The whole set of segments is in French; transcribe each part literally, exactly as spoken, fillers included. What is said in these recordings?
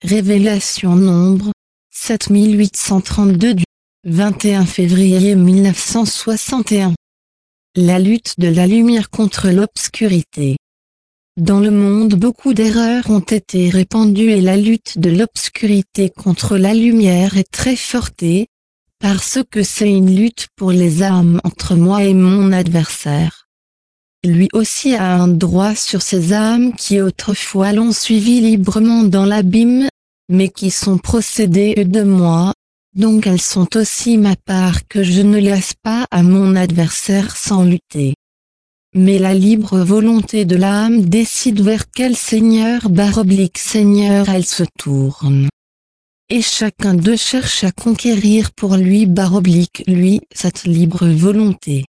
Révélation Nombre, sept mille huit cent trente-deux du vingt et un février mille neuf cent soixante et un. La lutte de la lumière contre l'obscurité. Dans le monde, beaucoup d'erreurs ont été répandues et la lutte de l'obscurité contre la lumière est très forte, parce que c'est une lutte pour les âmes entre moi et mon adversaire. Lui aussi a un droit sur ces âmes qui autrefois l'ont suivi librement dans l'abîme, mais qui sont procédées de moi, donc elles sont aussi ma part que je ne laisse pas à mon adversaire sans lutter. Mais la libre volonté de l'âme décide vers quel seigneur baroblique seigneur elle se tourne. Et chacun d'eux cherche à conquérir pour lui baroblique lui cette libre volonté.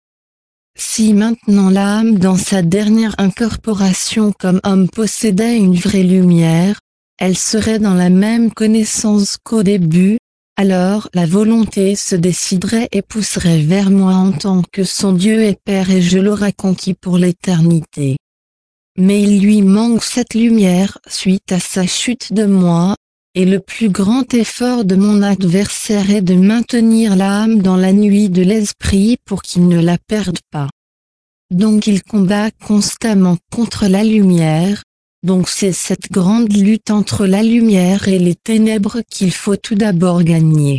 Si maintenant l'âme dans sa dernière incorporation comme homme possédait une vraie lumière, elle serait dans la même connaissance qu'au début, alors la volonté se déciderait et pousserait vers moi en tant que son Dieu et Père et je l'aurais conquis pour l'éternité. Mais il lui manque cette lumière suite à sa chute de moi, et le plus grand effort de mon adversaire est de maintenir l'âme dans la nuit de l'esprit pour qu'il ne la perde pas. Donc il combat constamment contre la lumière, donc c'est cette grande lutte entre la lumière et les ténèbres qu'il faut tout d'abord gagner.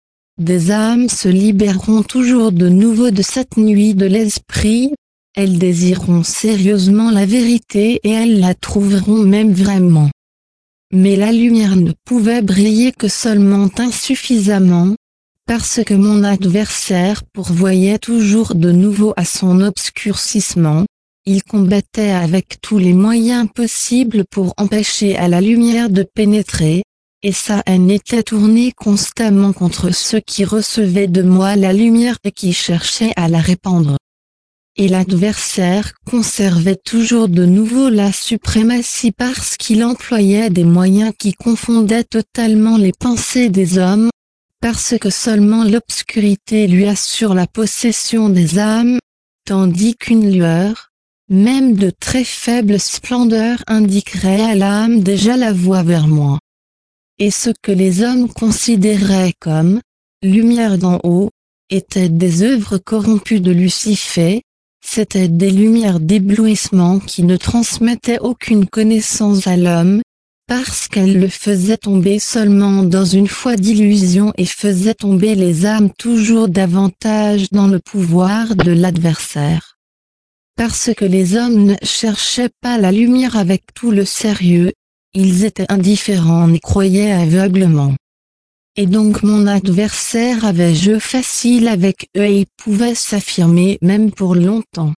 Des âmes se libéreront toujours de nouveau de cette nuit de l'esprit, elles désireront sérieusement la vérité et elles la trouveront même vraiment. Mais la lumière ne pouvait briller que seulement insuffisamment, parce que mon adversaire pourvoyait toujours de nouveau à son obscurcissement, il combattait avec tous les moyens possibles pour empêcher à la lumière de pénétrer, et sa haine était tournée constamment contre ceux qui recevaient de moi la lumière et qui cherchaient à la répandre. Et l'adversaire conservait toujours de nouveau la suprématie parce qu'il employait des moyens qui confondaient totalement les pensées des hommes, parce que seulement l'obscurité lui assure la possession des âmes, tandis qu'une lueur, même de très faible splendeur indiquerait à l'âme déjà la voie vers moi. Et ce que les hommes considéraient comme « lumière d'en haut » étaient des œuvres corrompues de Lucifer, c'étaient des lumières d'éblouissement qui ne transmettaient aucune connaissance à l'homme, parce qu'elles le faisaient tomber seulement dans une foi d'illusion et faisaient tomber les âmes toujours davantage dans le pouvoir de l'adversaire. Parce que les hommes ne cherchaient pas la lumière avec tout le sérieux, ils étaient indifférents et croyaient aveuglement. Et donc mon adversaire avait jeu facile avec eux et pouvait s'affirmer même pour longtemps.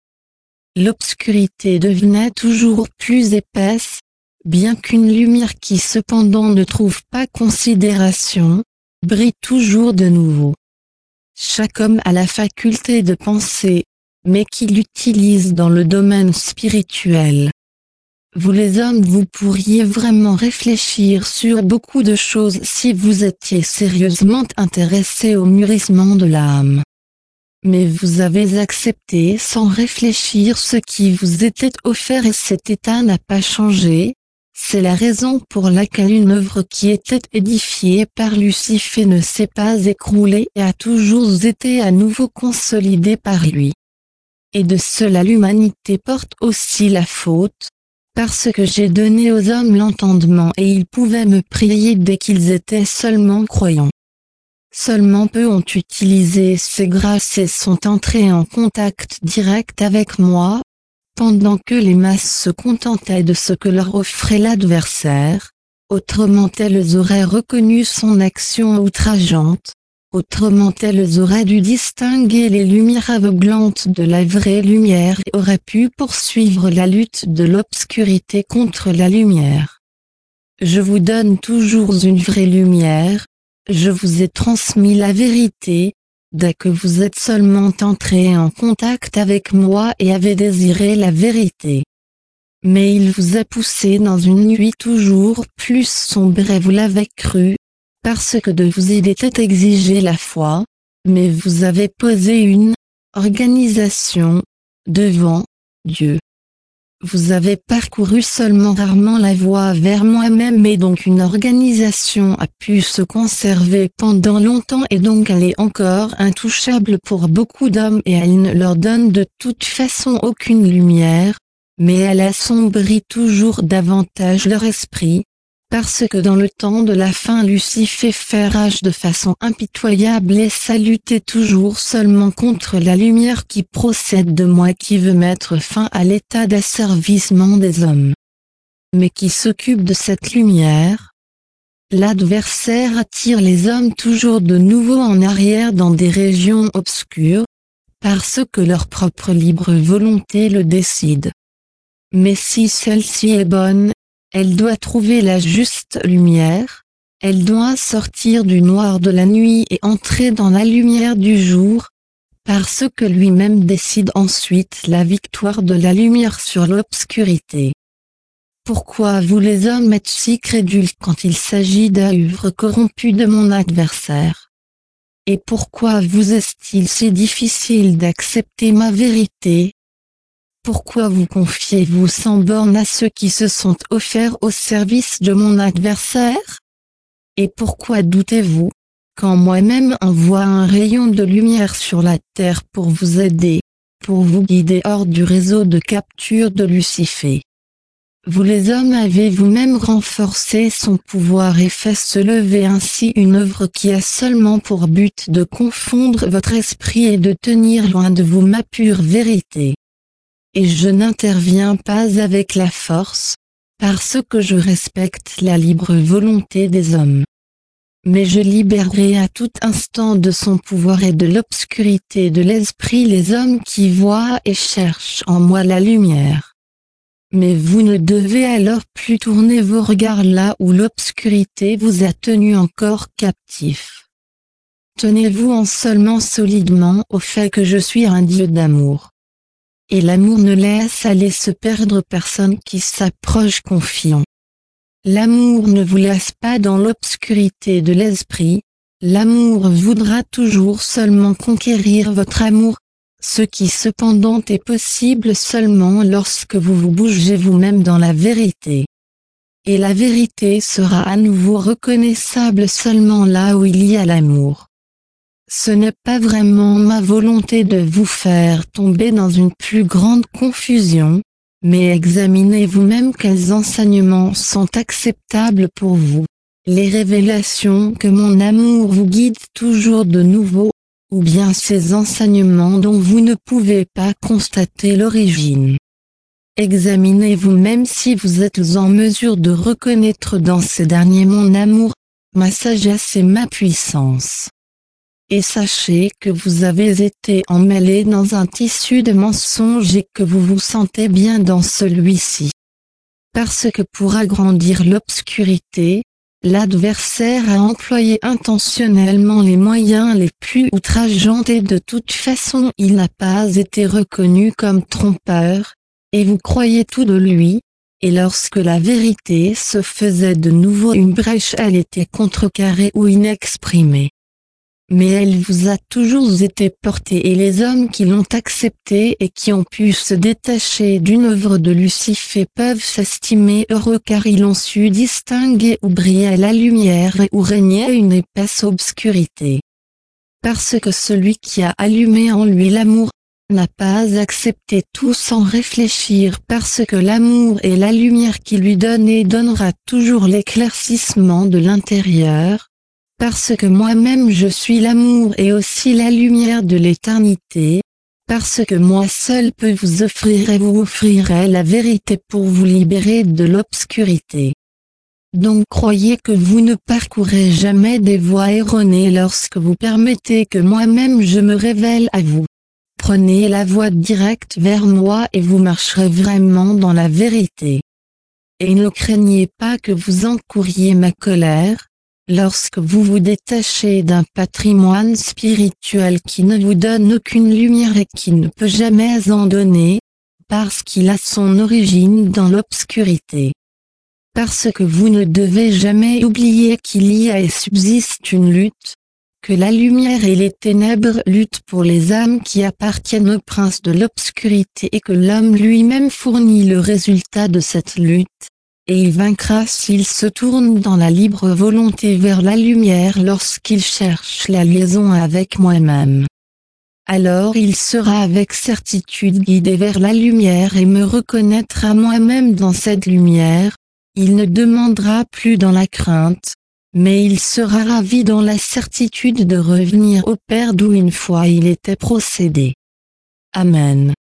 L'obscurité devenait toujours plus épaisse, bien qu'une lumière qui cependant ne trouve pas considération, brille toujours de nouveau. Chaque homme a la faculté de penser, mais qui l'utilise dans le domaine spirituel. Vous les hommes vous pourriez vraiment réfléchir sur beaucoup de choses si vous étiez sérieusement intéressés au mûrissement de l'âme. Mais vous avez accepté sans réfléchir ce qui vous était offert et cet état n'a pas changé, c'est la raison pour laquelle une œuvre qui était édifiée par Lucifer ne s'est pas écroulée et a toujours été à nouveau consolidée par lui. Et de cela l'humanité porte aussi la faute, parce que j'ai donné aux hommes l'entendement et ils pouvaient me prier dès qu'ils étaient seulement croyants. Seulement peu ont utilisé ces grâces et sont entrés en contact direct avec moi, pendant que les masses se contentaient de ce que leur offrait l'adversaire, autrement elles auraient reconnu son action outrageante, autrement elles auraient dû distinguer les lumières aveuglantes de la vraie lumière et auraient pu poursuivre la lutte de l'obscurité contre la lumière. Je vous donne toujours une vraie lumière, je vous ai transmis la vérité, dès que vous êtes seulement entré en contact avec moi et avez désiré la vérité. Mais il vous a poussé dans une nuit toujours plus sombre et vous l'avez cru, parce que de vous il était exigé la foi, mais vous avez posé une organisation devant Dieu. Vous avez parcouru seulement rarement la voie vers moi-même et donc une organisation a pu se conserver pendant longtemps et donc elle est encore intouchable pour beaucoup d'hommes et elle ne leur donne de toute façon aucune lumière, mais elle assombrit toujours davantage leur esprit, parce que dans le temps de la fin Lucifer fait rage de façon impitoyable et ça luttait toujours seulement contre la lumière qui procède de moi qui veut mettre fin à l'état d'asservissement des hommes. Mais qui s'occupe de cette lumière? L'adversaire attire les hommes toujours de nouveau en arrière dans des régions obscures, parce que leur propre libre volonté le décide. Mais si celle-ci est bonne, elle doit trouver la juste lumière, elle doit sortir du noir de la nuit et entrer dans la lumière du jour, parce que lui-même décide ensuite la victoire de la lumière sur l'obscurité. Pourquoi vous les hommes êtes si crédules quand il s'agit d'œuvres corrompues de mon adversaire? Et pourquoi vous est-il si difficile d'accepter ma vérité? Pourquoi vous confiez-vous sans borne à ceux qui se sont offerts au service de mon adversaire? Et pourquoi doutez-vous, quand moi-même envoie un rayon de lumière sur la terre pour vous aider, pour vous guider hors du réseau de capture de Lucifer? Vous les hommes avez vous-même renforcé son pouvoir et fait se lever ainsi une œuvre qui a seulement pour but de confondre votre esprit et de tenir loin de vous ma pure vérité. Et je n'interviens pas avec la force, parce que je respecte la libre volonté des hommes. Mais je libérerai à tout instant de son pouvoir et de l'obscurité de l'esprit les hommes qui voient et cherchent en moi la lumière. Mais vous ne devez alors plus tourner vos regards là où l'obscurité vous a tenu encore captif. Tenez-vous en seulement solidement au fait que je suis un Dieu d'amour. Et l'amour ne laisse aller se perdre personne qui s'approche confiant. L'amour ne vous laisse pas dans l'obscurité de l'esprit, l'amour voudra toujours seulement conquérir votre amour, ce qui cependant est possible seulement lorsque vous vous bougez vous-même dans la vérité. Et la vérité sera à nouveau reconnaissable seulement là où il y a l'amour. Ce n'est pas vraiment ma volonté de vous faire tomber dans une plus grande confusion, mais examinez vous-même quels enseignements sont acceptables pour vous, les révélations que mon amour vous guide toujours de nouveau, ou bien ces enseignements dont vous ne pouvez pas constater l'origine. Examinez vous-même si vous êtes en mesure de reconnaître dans ces derniers mon amour, ma sagesse et ma puissance. Et sachez que vous avez été emmêlé dans un tissu de mensonges et que vous vous sentez bien dans celui-ci. Parce que pour agrandir l'obscurité, l'adversaire a employé intentionnellement les moyens les plus outrageants et de toute façon il n'a pas été reconnu comme trompeur, et vous croyez tout de lui, et lorsque la vérité se faisait de nouveau une brèche elle était contrecarrée ou inexprimée. Mais elle vous a toujours été portée et les hommes qui l'ont acceptée et qui ont pu se détacher d'une œuvre de Lucifer peuvent s'estimer heureux car ils ont su distinguer où brillait la lumière et où régnait une épaisse obscurité. Parce que celui qui a allumé en lui l'amour, n'a pas accepté tout sans réfléchir parce que l'amour est la lumière qui lui donne et donnera toujours l'éclaircissement de l'intérieur. Parce que moi-même je suis l'amour et aussi la lumière de l'éternité, parce que moi seul peux vous offrir et vous offrirai la vérité pour vous libérer de l'obscurité. Donc croyez que vous ne parcourez jamais des voies erronées lorsque vous permettez que moi-même je me révèle à vous. Prenez la voie directe vers moi et vous marcherez vraiment dans la vérité. Et ne craignez pas que vous encouriez ma colère, lorsque vous vous détachez d'un patrimoine spirituel qui ne vous donne aucune lumière et qui ne peut jamais en donner, parce qu'il a son origine dans l'obscurité. Parce que vous ne devez jamais oublier qu'il y a et subsiste une lutte, que la lumière et les ténèbres luttent pour les âmes qui appartiennent au prince de l'obscurité et que l'homme lui-même fournit le résultat de cette lutte, et il vaincra s'il se tourne dans la libre volonté vers la lumière lorsqu'il cherche la liaison avec moi-même. Alors il sera avec certitude guidé vers la lumière et me reconnaîtra moi-même dans cette lumière, il ne demandera plus dans la crainte, mais il sera ravi dans la certitude de revenir au Père d'où une fois il était procédé. Amen.